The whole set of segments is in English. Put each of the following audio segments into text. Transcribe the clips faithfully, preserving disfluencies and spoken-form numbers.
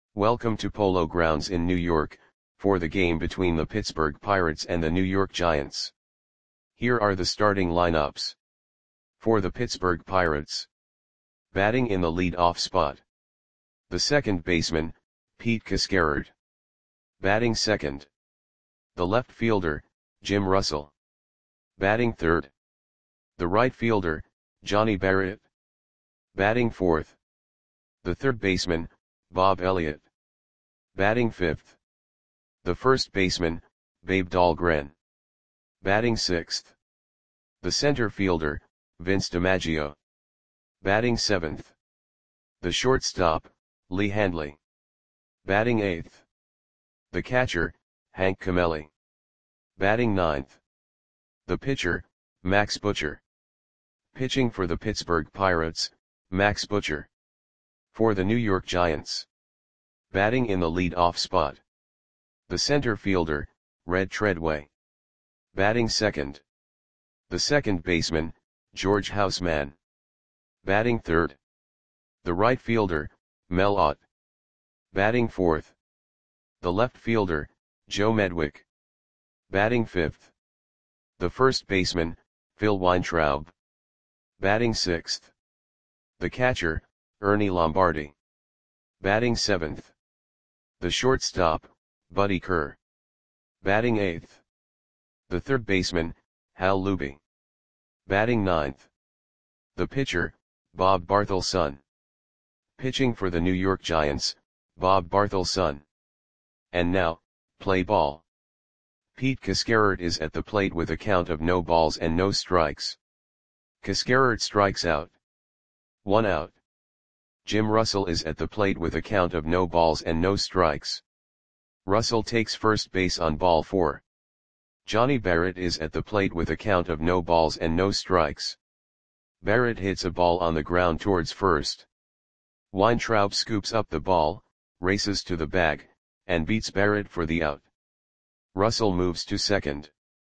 Welcome to Polo Grounds in New York, for the game between the Pittsburgh Pirates and the New York Giants. Here are the starting lineups. For the Pittsburgh Pirates. Batting in the lead-off spot. The second baseman, Pete Cascarard. Batting second. The left fielder, Jim Russell. Batting third. The right fielder, Johnny Barrett. Batting fourth. The third baseman, Bob Elliott. Batting fifth. The first baseman, Babe Dahlgren. Batting sixth. The center fielder, Vince DiMaggio. Batting seventh. The shortstop, Lee Handley. Batting eighth. The catcher, Hank Cameli. Batting ninth. The pitcher, Max Butcher. Pitching for the Pittsburgh Pirates, Max Butcher. For the New York Giants. Batting in the lead-off spot. The center fielder, Red Treadway. Batting second. The second baseman, George Houseman. Batting third. The right fielder, Mel Ott. Batting fourth. The left fielder, Joe Medwick. Batting fifth. The first baseman, Phil Weintraub. Batting sixth. The catcher, Ernie Lombardi. Batting seventh. The shortstop, Buddy Kerr. Batting eighth. The third baseman, Hal Luby. Batting ninth. The pitcher, Bob Barthelson. Pitching for the New York Giants, Bob Barthelson. And now, play ball. Pete Cascarard is at the plate with a count of no balls and no strikes. Cascarard strikes out. One out. Jim Russell is at the plate with a count of no balls and no strikes. Russell takes first base on ball four. Johnny Barrett is at the plate with a count of no balls and no strikes. Barrett hits a ball on the ground towards first. Weintraub scoops up the ball, races to the bag, and beats Barrett for the out. Russell moves to second.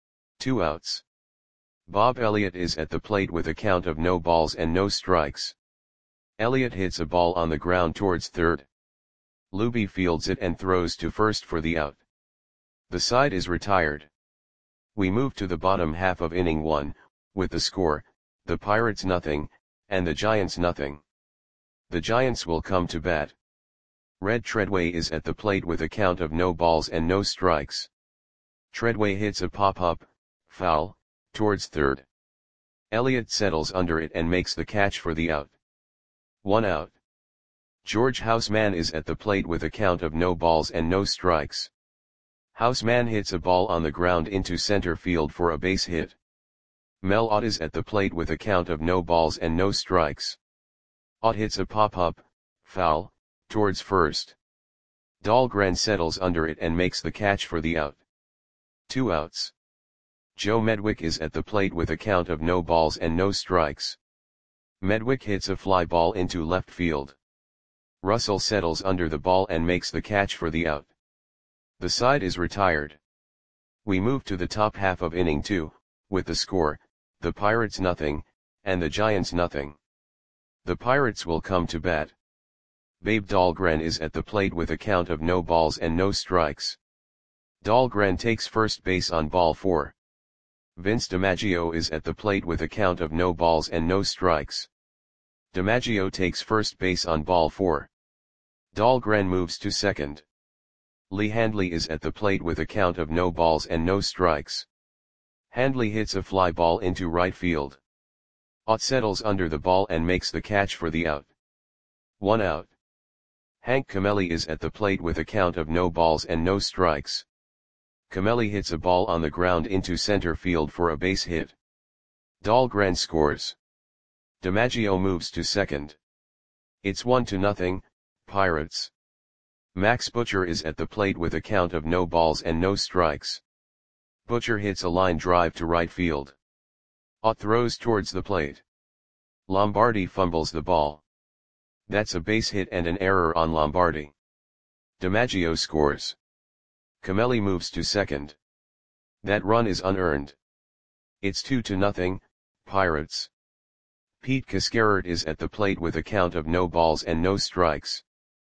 Two outs. Bob Elliott is at the plate with a count of no balls and no strikes. Elliott hits a ball on the ground towards third. Luby fields it and throws to first for the out. The side is retired. We move to the bottom half of inning one, with the score, the Pirates nothing, and the Giants nothing. The Giants will come to bat. Red Treadway is at the plate with a count of no balls and no strikes. Treadway hits a pop-up, foul, towards third. Elliott settles under it and makes the catch for the out. One out. George Houseman is at the plate with a count of no balls and no strikes. Houseman hits a ball on the ground into center field for a base hit. Mel Ott is at the plate with a count of no balls and no strikes. Ott hits a pop-up, foul, towards first. Dahlgren settles under it and makes the catch for the out. Two outs. Joe Medwick is at the plate with a count of no balls and no strikes. Medwick hits a fly ball into left field. Russell settles under the ball and makes the catch for the out. The side is retired. We move to the top half of inning two, with the score, the Pirates nothing, and the Giants nothing. The Pirates will come to bat. Babe Dahlgren is at the plate with a count of no balls and no strikes. Dahlgren takes first base on ball four. Vince DiMaggio is at the plate with a count of no balls and no strikes. DiMaggio takes first base on ball four. Dahlgren moves to second. Lee Handley is at the plate with a count of no balls and no strikes. Handley hits a fly ball into right field. Ott settles under the ball and makes the catch for the out. One out. Hank Cameli is at the plate with a count of no balls and no strikes. Cameli hits a ball on the ground into center field for a base hit. Dahlgren scores. DiMaggio moves to second. It's one to nothing, Pirates. Max Butcher is at the plate with a count of no balls and no strikes. Butcher hits a line drive to right field. Ott throws towards the plate. Lombardi fumbles the ball. That's a base hit and an error on Lombardi. DiMaggio scores. Cameli moves to second. That run is unearned. It's two to nothing, Pirates. Pete Cascarard is at the plate with a count of no balls and no strikes.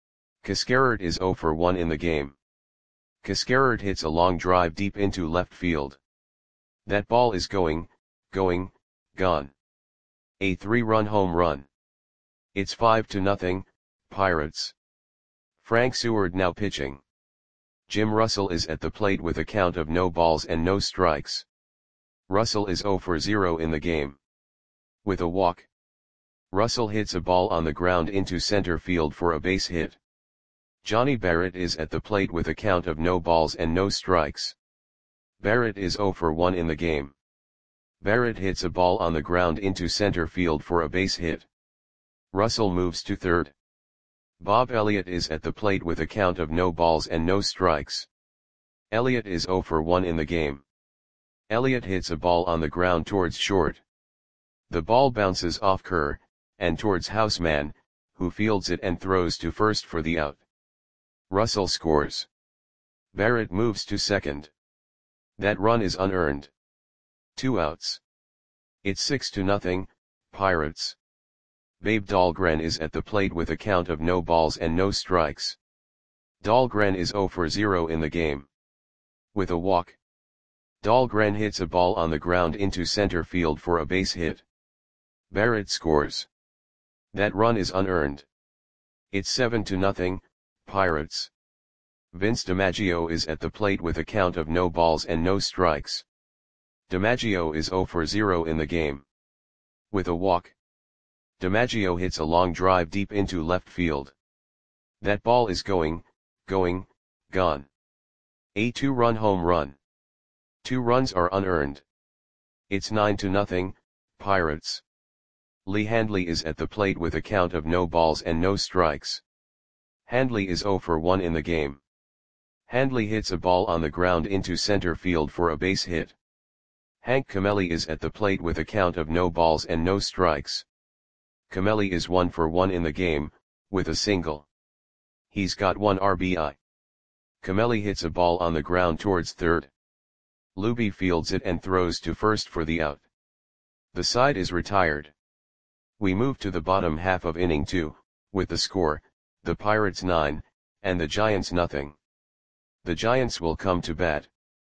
Cascarard is zero for one in the game. Cascarard hits a long drive deep into left field. That ball is going, going, gone. A three-run home run. It's five to nothing, Pirates. Frank Seward now pitching. Jim Russell is at the plate with a count of no balls and no strikes. Russell is zero for zero in the game. With a walk, Russell hits a ball on the ground into center field for a base hit. Johnny Barrett is at the plate with a count of no balls and no strikes. Barrett is zero for one in the game. Barrett hits a ball on the ground into center field for a base hit. Russell moves to third. Bob Elliott is at the plate with a count of no balls and no strikes. Elliott is zero for one in the game. Elliott hits a ball on the ground towards short. The ball bounces off Kerr, and towards Houseman, who fields it and throws to first for the out. Russell scores. Barrett moves to second. That run is unearned. Two outs. It's six to nothing, Pirates. Babe Dahlgren is at the plate with a count of no balls and no strikes. Dahlgren is zero for zero in the game. With a walk, Dahlgren hits a ball on the ground into center field for a base hit. Barrett scores. That run is unearned. It's seven to nothing, Pirates. Vince DiMaggio is at the plate with a count of no balls and no strikes. DiMaggio is zero for zero in the game. With a walk, DiMaggio hits a long drive deep into left field. That ball is going, going, gone. A two-run home run. Two runs are unearned. It's nine to nothing, Pirates. Lee Handley is at the plate with a count of no balls and no strikes. Handley is zero for one in the game. Handley hits a ball on the ground into center field for a base hit. Hank Camelli is at the plate with a count of no balls and no strikes. Camelli is one for one in the game, with a single. He's got one R B I. Camelli hits a ball on the ground towards third. Luby fields it and throws to first for the out. The side is retired. We move to the bottom half of inning two, with the score, the Pirates nine, and the Giants nothing. The Giants will come to bat.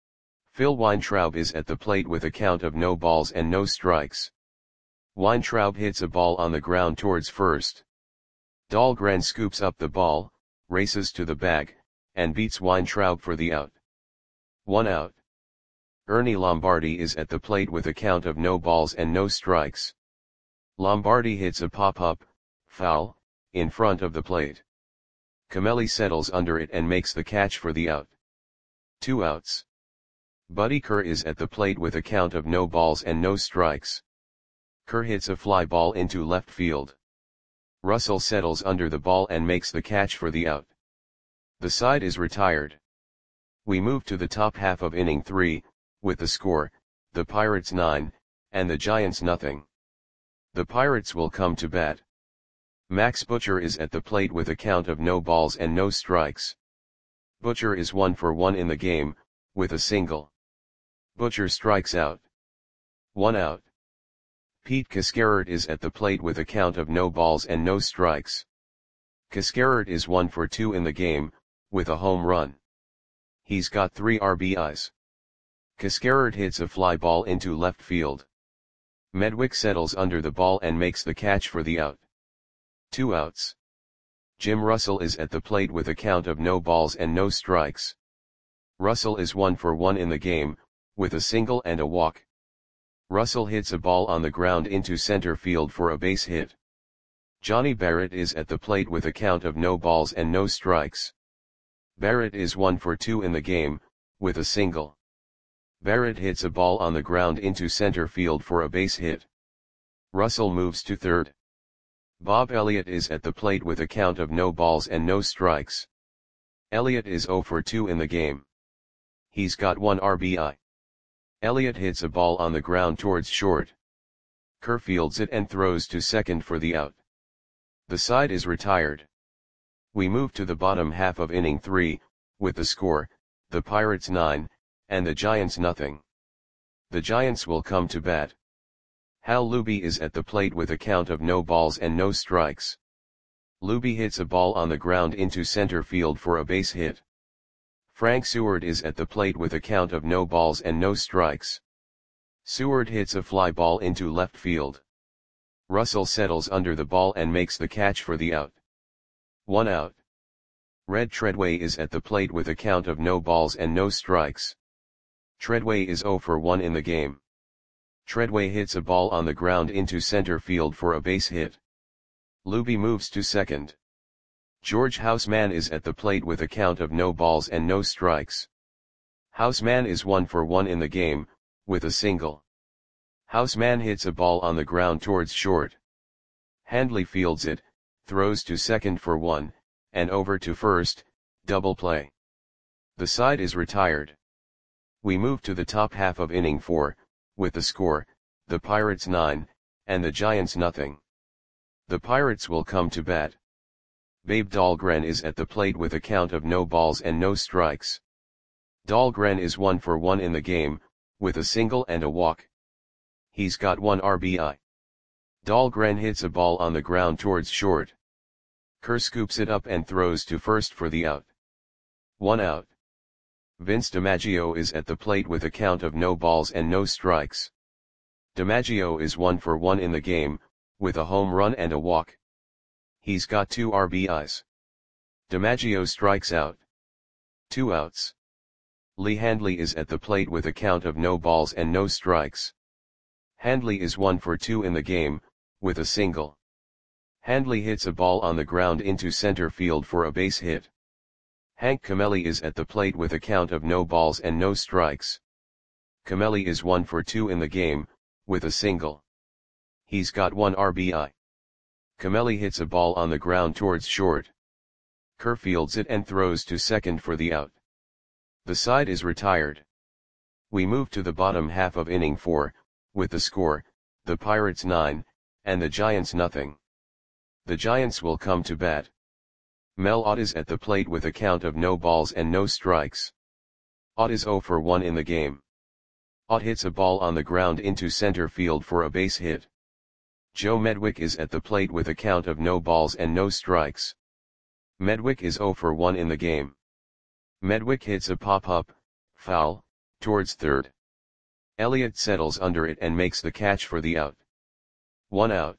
Phil Weintraub is at the plate with a count of no balls and no strikes. Weintraub hits a ball on the ground towards first. Dahlgren scoops up the ball, races to the bag, and beats Weintraub for the out. One out. Ernie Lombardi is at the plate with a count of no balls and no strikes. Lombardi hits a pop-up, foul, in front of the plate. Camelli settles under it and makes the catch for the out. Two outs. Buddy Kerr is at the plate with a count of no balls and no strikes. Kerr hits a fly ball into left field. Russell settles under the ball and makes the catch for the out. The side is retired. We move to the top half of inning three, with the score, the Pirates nine, and the Giants nothing. The Pirates will come to bat. Max Butcher is at the plate with a count of no balls and no strikes. Butcher is one for one in the game, with a single. Butcher strikes out. One out. Pete Cascarard is at the plate with a count of no balls and no strikes. Cascarard is one for two in the game, with a home run. He's got three R B Is. Cascarard hits a fly ball into left field. Medwick settles under the ball and makes the catch for the out. Two outs. Jim Russell is at the plate with a count of no balls and no strikes. Russell is one for one in the game, with a single and a walk. Russell hits a ball on the ground into center field for a base hit. Johnny Barrett is at the plate with a count of no balls and no strikes. Barrett is one for two in the game, with a single. Barrett hits a ball on the ground into center field for a base hit. Russell moves to third. Bob Elliott is at the plate with a count of no balls and no strikes. Elliott is zero for two in the game. He's got one R B I. Elliott hits a ball on the ground towards short. Kerr fields it and throws to second for the out. The side is retired. We move to the bottom half of inning three, with the score, the Pirates nine, and the Giants nothing. The Giants will come to bat. Hal Luby is at the plate with a count of no balls and no strikes. Luby hits a ball on the ground into center field for a base hit. Frank Seward is at the plate with a count of no balls and no strikes. Seward hits a fly ball into left field. Russell settles under the ball and makes the catch for the out. One out. Red Treadway is at the plate with a count of no balls and no strikes. Treadway is zero for one in the game. Treadway hits a ball on the ground into center field for a base hit. Luby moves to second. George Houseman is at the plate with a count of no balls and no strikes. Houseman is one for one in the game, with a single. Houseman hits a ball on the ground towards short. Handley fields it, throws to second for one, and over to first, double play. The side is retired. We move to the top half of inning four, with the score, the Pirates nine, and the Giants nothing. The Pirates will come to bat. Babe Dahlgren is at the plate with a count of no balls and no strikes. Dahlgren is one for one in the game, with a single and a walk. He's got one R B I. Dahlgren hits a ball on the ground towards short. Kerr scoops it up and throws to first for the out. One out. Vince DiMaggio is at the plate with a count of no balls and no strikes. DiMaggio is one for one in the game, with a home run and a walk. He's got two R B Is. DiMaggio strikes out. Two outs. Lee Handley is at the plate with a count of no balls and no strikes. Handley is one for two in the game, with a single. Handley hits a ball on the ground into center field for a base hit. Hank Camelli is at the plate with a count of no balls and no strikes. Camelli is one for two in the game, with a single. He's got one R B I. Camelli hits a ball on the ground towards short. Kerr fields it and throws to second for the out. The side is retired. We move to the bottom half of inning four, with the score, the Pirates nine, and the Giants nothing. The Giants will come to bat. Mel Ott is at the plate with a count of no balls and no strikes. Ott is zero for one in the game. Ott hits a ball on the ground into center field for a base hit. Joe Medwick is at the plate with a count of no balls and no strikes. Medwick is zero for one in the game. Medwick hits a pop-up, foul, towards third. Elliott settles under it and makes the catch for the out. One out.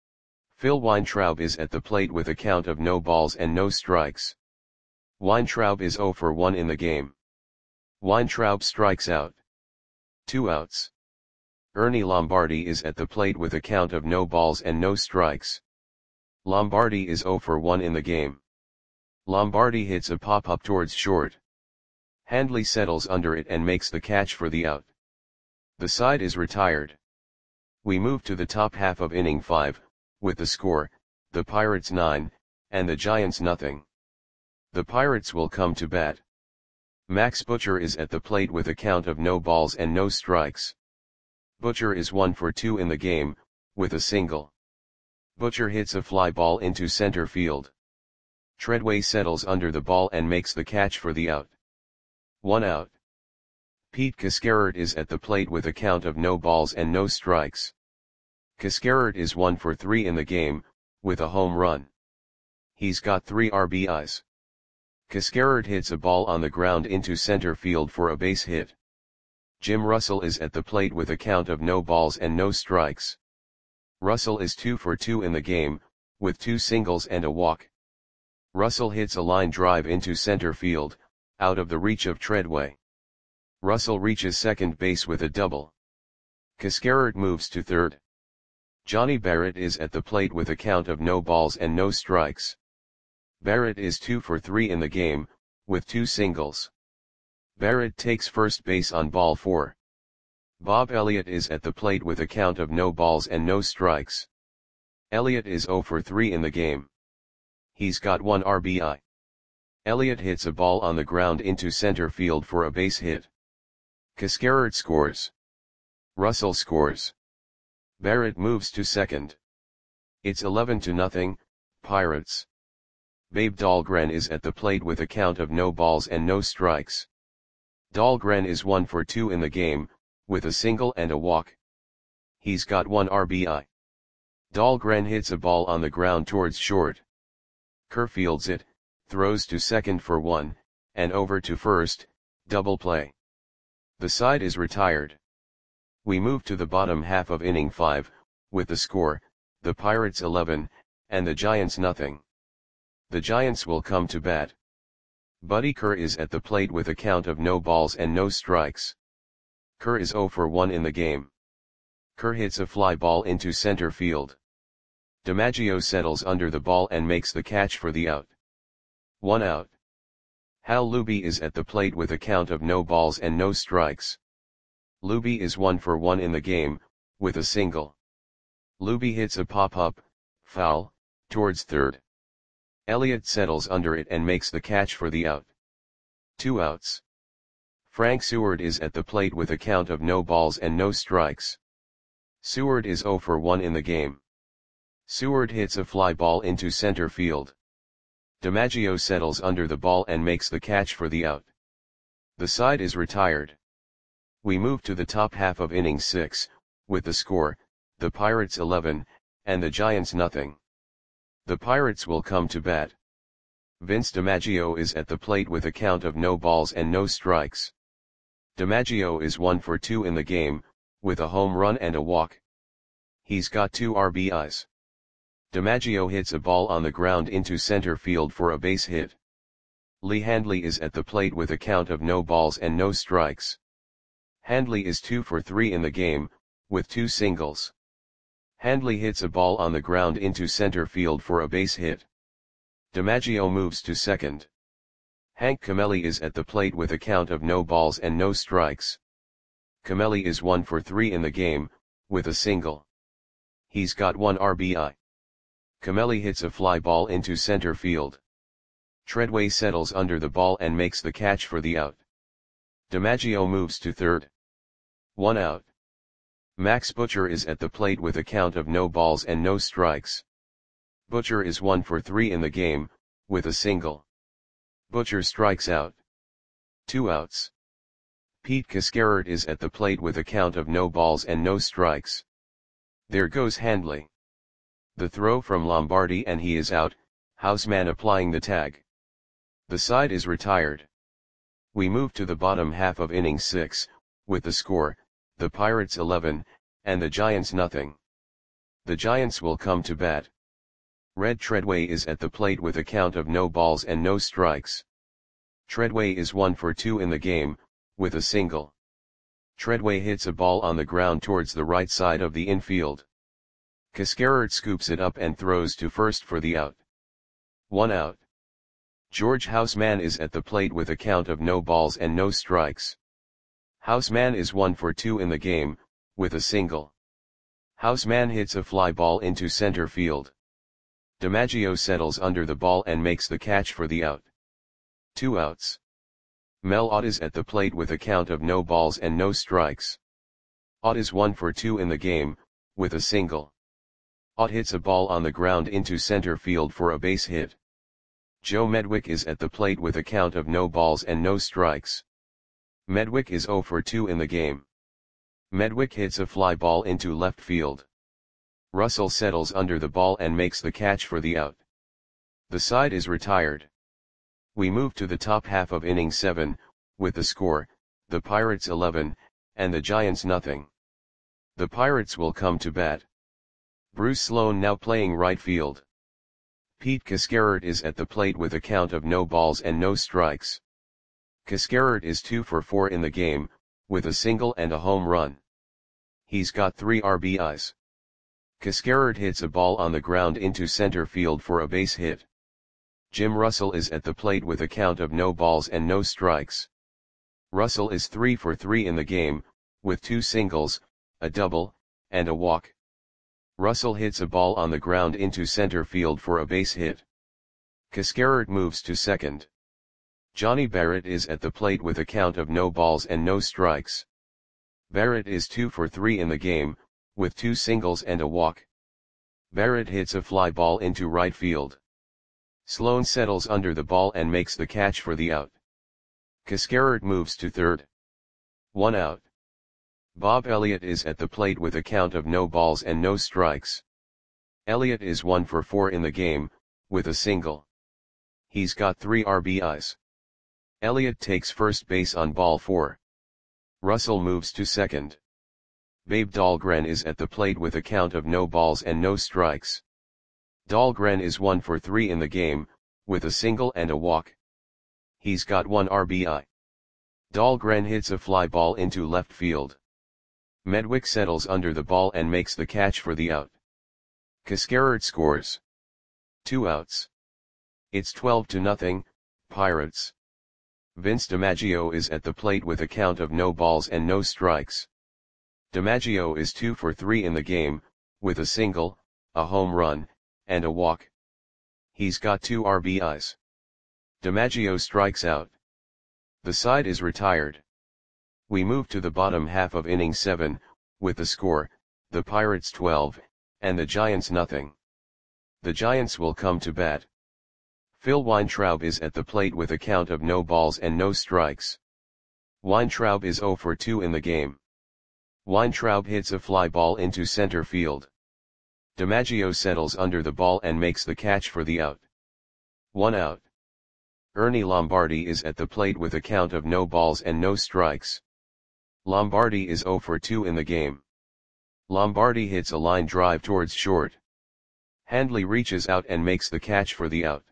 Phil Weintraub is at the plate with a count of no balls and no strikes. Weintraub is zero for one in the game. Weintraub strikes out. Two outs. Ernie Lombardi is at the plate with a count of no balls and no strikes. Lombardi is zero for one in the game. Lombardi hits a pop-up towards short. Handley settles under it and makes the catch for the out. The side is retired. We move to the top half of inning five, with the score, the Pirates nine, and the Giants nothing. The Pirates will come to bat. Max Butcher is at the plate with a count of no balls and no strikes. Butcher is one for two in the game, with a single. Butcher hits a fly ball into center field. Treadway settles under the ball and makes the catch for the out. One out. Pete Cascarert is at the plate with a count of no balls and no strikes. Cascarert is one for three in the game, with a home run. He's got three R B Is. Cascarert hits a ball on the ground into center field for a base hit. Jim Russell is at the plate with a count of no balls and no strikes. Russell is two for two in the game, with two singles and a walk. Russell hits a line drive into center field, out of the reach of Treadway. Russell reaches second base with a double. Cascarert moves to third. Johnny Barrett is at the plate with a count of no balls and no strikes. Barrett is two for three in the game, with two singles. Barrett takes first base on ball four. Bob Elliott is at the plate with a count of no balls and no strikes. Elliott is zero for three in the game. He's got one R B I. Elliott hits a ball on the ground into center field for a base hit. Cascarert scores. Russell scores. Barrett moves to second. It's eleven to nothing, Pirates. Babe Dahlgren is at the plate with a count of no balls and no strikes. Dahlgren is one for two in the game, with a single and a walk. He's got one R B I. Dahlgren hits a ball on the ground towards short. Kerr fields it, throws to second for one, and over to first, double play. The side is retired. We move to the bottom half of inning five, with the score, the Pirates eleven, and the Giants nothing. The Giants will come to bat. Buddy Kerr is at the plate with a count of no balls and no strikes. Kerr is zero for one in the game. Kerr hits a fly ball into center field. DiMaggio settles under the ball and makes the catch for the out. One out. Hal Luby is at the plate with a count of no balls and no strikes. Luby is one for one in the game, with a single. Luby hits a pop-up, foul, towards third. Elliott settles under it and makes the catch for the out. Two outs. Frank Seward is at the plate with a count of no balls and no strikes. Seward is zero for one in the game. Seward hits a fly ball into center field. DiMaggio settles under the ball and makes the catch for the out. The side is retired. We move to the top half of inning six, with the score, the Pirates eleven, and the Giants nothing. The Pirates will come to bat. Vince DiMaggio is at the plate with a count of no balls and no strikes. DiMaggio is one for two in the game, with a home run and a walk. He's got two R B Is. DiMaggio hits a ball on the ground into center field for a base hit. Lee Handley is at the plate with a count of no balls and no strikes. Handley is two for three in the game, with two singles. Handley hits a ball on the ground into center field for a base hit. DiMaggio moves to second. Hank Camelli is at the plate with a count of no balls and no strikes. Camelli is one for three in the game, with a single. He's got one R B I. Camelli hits a fly ball into center field. Treadway settles under the ball and makes the catch for the out. DiMaggio moves to third. One out. Max Butcher is at the plate with a count of no balls and no strikes. Butcher is one for three in the game, with a single. Butcher strikes out. Two outs. Pete Cascarert is at the plate with a count of no balls and no strikes. There goes Handley. The throw from Lombardi and he is out, Houseman applying the tag. The side is retired. We move to the bottom half of inning six, with the score, the Pirates eleven, and the Giants nothing. The Giants will come to bat. Red Treadway is at the plate with a count of no balls and no strikes. Treadway is one for two in the game, with a single. Treadway hits a ball on the ground towards the right side of the infield. Cascarert scoops it up and throws to first for the out. One out. George Houseman is at the plate with a count of no balls and no strikes. Houseman is one for two in the game, with a single. Houseman hits a fly ball into center field. DiMaggio settles under the ball and makes the catch for the out. Two outs. Mel Ott is at the plate with a count of no balls and no strikes. Ott is one for two in the game, with a single. Ott hits a ball on the ground into center field for a base hit. Joe Medwick is at the plate with a count of no balls and no strikes. Medwick is zero for two in the game. Medwick hits a fly ball into left field. Russell settles under the ball and makes the catch for the out. The side is retired. We move to the top half of inning seven, with the score, the Pirates eleven, and the Giants nothing. The Pirates will come to bat. Bruce Sloan now playing right field. Pete Cascarert is at the plate with a count of no balls and no strikes. Cascarert is two for four in the game, with a single and a home run. He's got three R B Is. Cascarert hits a ball on the ground into center field for a base hit. Jim Russell is at the plate with a count of no balls and no strikes. Russell is three for three in the game, with two singles, a double, and a walk. Russell hits a ball on the ground into center field for a base hit. Cascarert moves to second. Johnny Barrett is at the plate with a count of no balls and no strikes. Barrett is two for three in the game, with two singles and a walk. Barrett hits a fly ball into right field. Sloan settles under the ball and makes the catch for the out. Cascarert moves to third. One out. Bob Elliott is at the plate with a count of no balls and no strikes. Elliott is one for four in the game, with a single. He's got three R B Is. Elliott takes first base on ball four. Russell moves to second. Babe Dahlgren is at the plate with a count of no balls and no strikes. Dahlgren is one for three in the game, with a single and a walk. He's got one R B I. Dahlgren hits a fly ball into left field. Medwick settles under the ball and makes the catch for the out. Cascarert scores. Two outs. It's twelve to nothing, Pirates. Vince DiMaggio is at the plate with a count of no balls and no strikes. DiMaggio is two for three in the game, with a single, a home run, and a walk. He's got two R B Is. DiMaggio strikes out. The side is retired. We move to the bottom half of inning seven, with the score, the Pirates twelve, and the Giants nothing. The Giants will come to bat. Phil Weintraub is at the plate with a count of no balls and no strikes. Weintraub is zero for two in the game. Weintraub hits a fly ball into center field. DiMaggio settles under the ball and makes the catch for the out. One out. Ernie Lombardi is at the plate with a count of no balls and no strikes. Lombardi is zero for two in the game. Lombardi hits a line drive towards short. Handley reaches out and makes the catch for the out.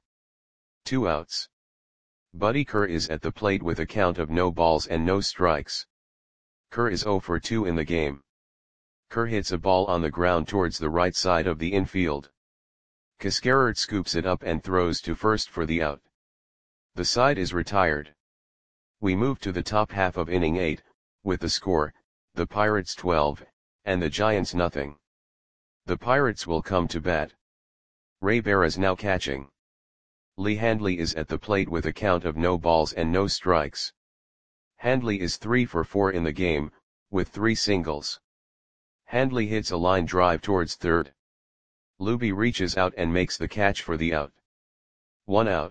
Two outs. Buddy Kerr is at the plate with a count of no balls and no strikes. Kerr is zero for two in the game. Kerr hits a ball on the ground towards the right side of the infield. Cascarert scoops it up and throws to first for the out. The side is retired. We move to the top half of inning eight, with the score, the Pirates twelve, and the Giants nothing. The Pirates will come to bat. Ray Berra now catching. Lee Handley is at the plate with a count of no balls and no strikes. Handley is three for four in the game, with three singles. Handley hits a line drive towards third. Luby reaches out and makes the catch for the out. One out.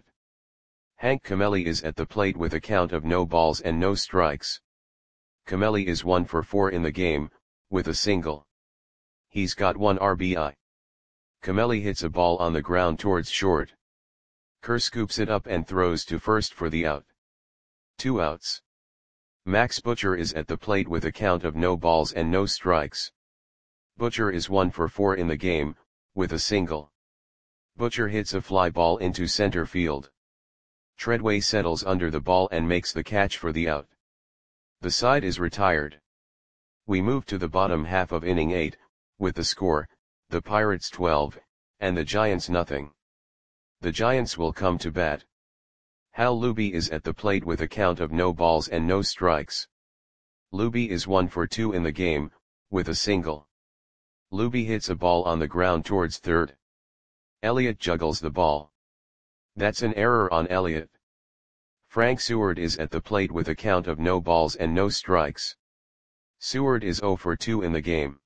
Hank Camelli is at the plate with a count of no balls and no strikes. Camelli is one for four in the game, with a single. He's got one R B I. Camelli hits a ball on the ground towards short. Kerr scoops it up and throws to first for the out. Two outs. Max Butcher is at the plate with a count of no balls and no strikes. Butcher is one for four in the game, with a single. Butcher hits a fly ball into center field. Treadway settles under the ball and makes the catch for the out. The side is retired. We move to the bottom half of inning eight, with the score, the Pirates twelve, and the Giants nothing. The Giants will come to bat. Hal Luby is at the plate with a count of no balls and no strikes. Luby is one for two in the game, with a single. Luby hits a ball on the ground towards third. Elliott juggles the ball. That's an error on Elliott. Frank Seward is at the plate with a count of no balls and no strikes. Seward is zero for two in the game.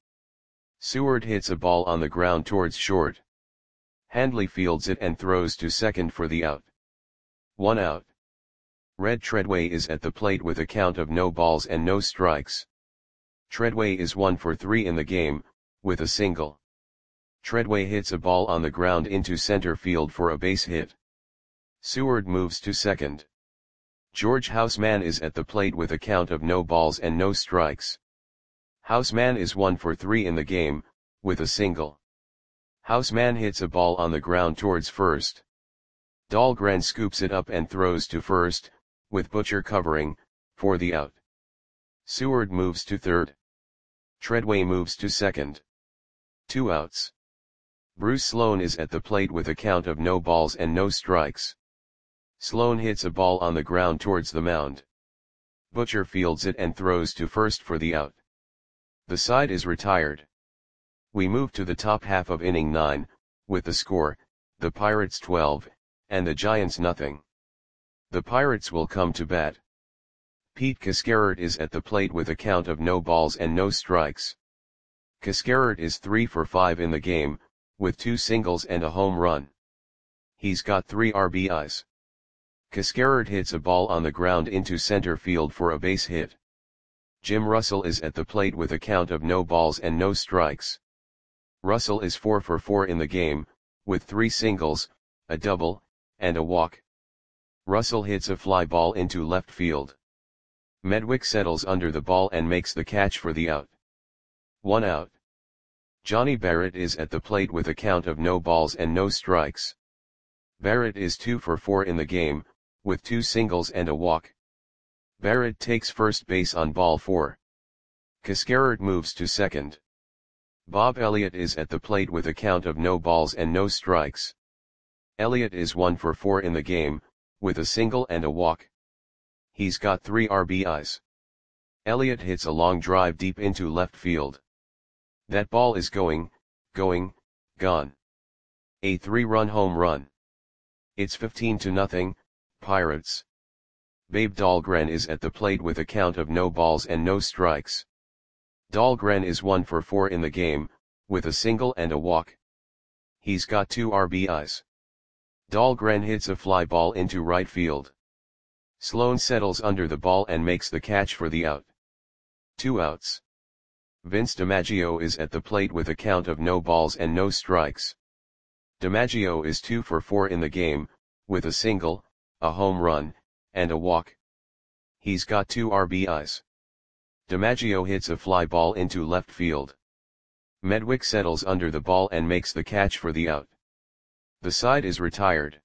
Seward hits a ball on the ground towards short. Handley fields it and throws to second for the out. One out. Red Treadway is at the plate with a count of no balls and no strikes. Treadway is one for three in the game, with a single. Treadway hits a ball on the ground into center field for a base hit. Seward moves to second. George Houseman is at the plate with a count of no balls and no strikes. Houseman is one for three in the game, with a single. Houseman hits a ball on the ground towards first. Dahlgren scoops it up and throws to first, with Butcher covering, for the out. Seward moves to third. Treadway moves to second. Two outs. Bruce Sloan is at the plate with a count of no balls and no strikes. Sloan hits a ball on the ground towards the mound. Butcher fields it and throws to first for the out. The side is retired. We move to the top half of inning nine, with the score, the Pirates twelve, and the Giants nothing. The Pirates will come to bat. Pete Cascarert is at the plate with a count of no balls and no strikes. Cascarert is three for five in the game, with two singles and a home run. He's got three R B Is. Cascarert hits a ball on the ground into center field for a base hit. Jim Russell is at the plate with a count of no balls and no strikes. Russell is four for four in the game, with three singles, a double, and a walk. Russell hits a fly ball into left field. Medwick settles under the ball and makes the catch for the out. One out. Johnny Barrett is at the plate with a count of no balls and no strikes. Barrett is two for four in the game, with two singles and a walk. Barrett takes first base on ball four. Cascarert moves to second. Bob Elliott is at the plate with a count of no balls and no strikes. Elliott is one for four in the game, with a single and a walk. He's got three R B Is. Elliott hits a long drive deep into left field. That ball is going, going, gone. A three-run home run. It's fifteen to nothing, Pirates. Babe Dahlgren is at the plate with a count of no balls and no strikes. Dahlgren is one for four in the game, with a single and a walk. He's got two R B Is. Dahlgren hits a fly ball into right field. Sloan settles under the ball and makes the catch for the out. Two outs. Vince DiMaggio is at the plate with a count of no balls and no strikes. DiMaggio is two for four in the game, with a single, a home run, and a walk. He's got two R B Is. DiMaggio hits a fly ball into left field. Medwick settles under the ball and makes the catch for the out. The side is retired.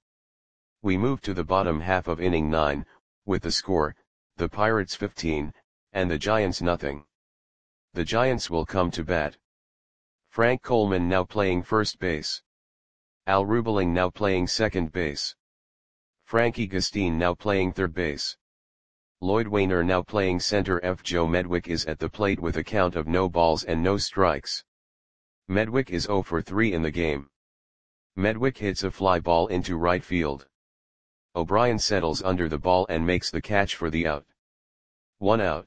We move to the bottom half of inning nine, with the score, the Pirates fifteen, and the Giants nothing. The Giants will come to bat. Frank Coleman now playing first base. Al Rubeling now playing second base. Frankie Gustine now playing third base. Lloyd Wainer now playing center. F. Joe Medwick is at the plate with a count of no balls and no strikes. Medwick is zero for three in the game. Medwick hits a fly ball into right field. O'Brien settles under the ball and makes the catch for the out. One out.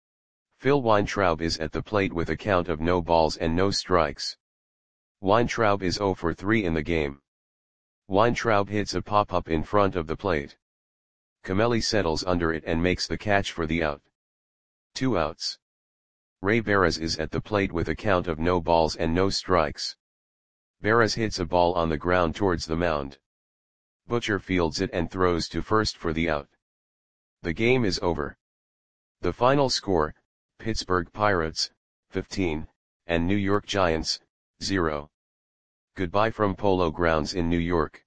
Phil Weintraub is at the plate with a count of no balls and no strikes. Weintraub is zero for three in the game. Weintraub hits a pop-up in front of the plate. Camelli settles under it and makes the catch for the out. Two outs. Ray Barras is at the plate with a count of no balls and no strikes. Barras hits a ball on the ground towards the mound. Butcher fields it and throws to first for the out. The game is over. The final score, Pittsburgh Pirates, fifteen, and New York Giants, zero. Goodbye from Polo Grounds in New York.